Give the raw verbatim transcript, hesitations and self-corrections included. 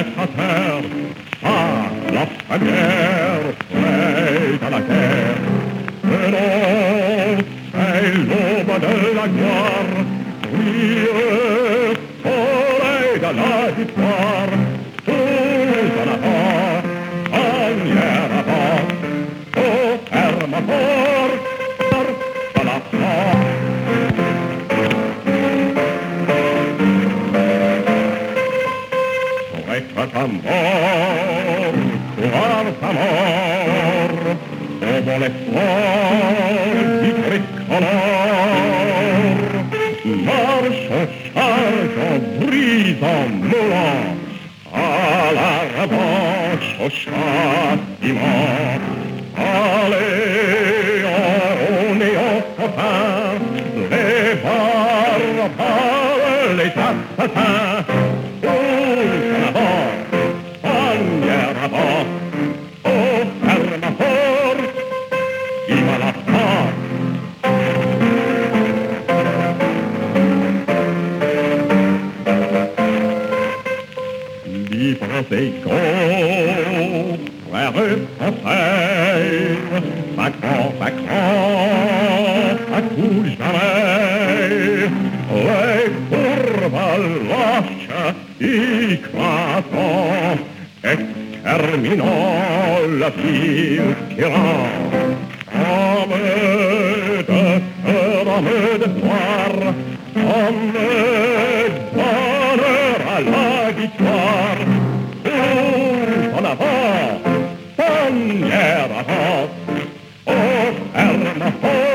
mettre à terre. Ah, la première, prête à la guerre. Mais non, c'est l'aube de la gloire. Oui, soleil de la victoire. Tout en avant, en avant. Oh, ferme fort, à la fin. Être à mort, voir sa mort, au bon espoir du tricolore. Marche en charge, en brise, en moulant, à la revanche, au châtiment. Allez, on est en copain, les barbares, les assassins. Libres égaux, frères français, vaquant, vaquant, à coup jamais, les courbes lâches, écrasant, exterminant la ville tyran. Homme de homme de gloire, homme d'honneur à la victoire. Tout en avant, première avance, au ferme fort.